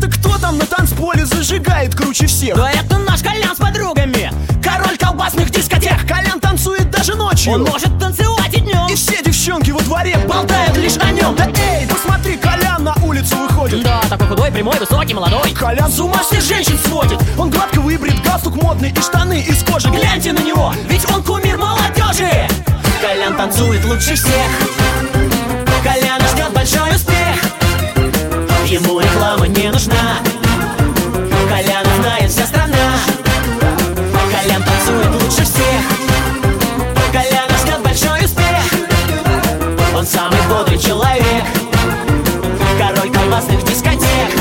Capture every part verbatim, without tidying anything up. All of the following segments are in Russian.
Это кто там на танцполе зажигает круче всех? Да это наш Колян с подругами, король колбасных дискотек. Колян танцует даже ночью. он может танцевать и днем. И все девчонки во дворе болтают лишь о нем. Да эй, посмотри, Колян на улицу выходит. Да, такой худой, прямой, высокий, молодой. Колян с ума всех женщин сводит. Он гладко выбрит, галстук модный и штаны из кожи. Гляньте на него, ведь он кумир молодежи. Колян танцует лучше всех. Коляна ждет большой успех. Ему реклама не нужна. Коляна знает вся страна. Колян танцует лучше всех. Коляна ждет большой успех. Он самый бодрый человек, король колбасных дискотек.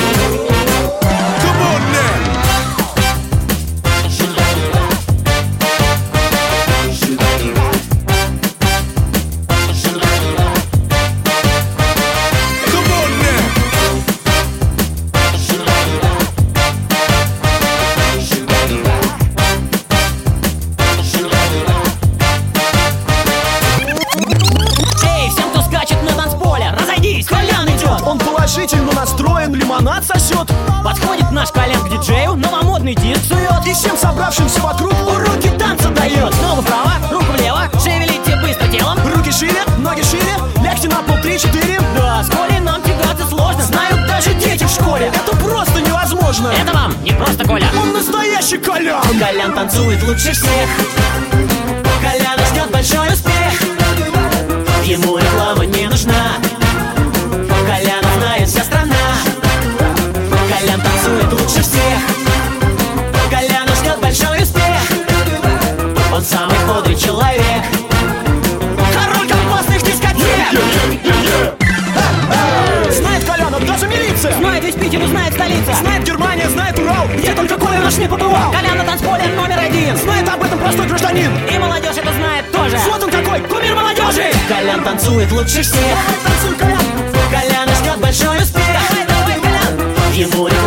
Колян идет, он положительно настроен, лимонад сосет. подходит наш Колян к диджею, новомодный диск сует. И всем собравшимся вокруг Уроки танца дает. Снова вправо, руку влево, шевелите быстро телом. руки шире, ноги шире, лягте на пол три-четыре. Да, с Колей нам тягаться сложно, Знают даже дети в школе, это просто невозможно. это вам не просто Коля. Он настоящий Колян. Колян танцует лучше всех. Коляна ждет большой успех. Ему реклама не нужна. Коляна знает вся страна. Колян танцует лучше всех. Коляна ждет большой успех. Он самый бодрый человек, король колбасных дискотек. Знает Коляна даже милиция. Знает весь Питер, знает столица. Знает Германия, знает Урал, Где только Коля наш не побывал. Колян на танцполе номер один. знает об этом простой гражданин. И молодежь это знает тоже. Вот он какой, Кумир молодежи. Колян танцует лучше всех. танцуй, Колян. Коляна ждет большой успех. Давай, давай, Колян. Ему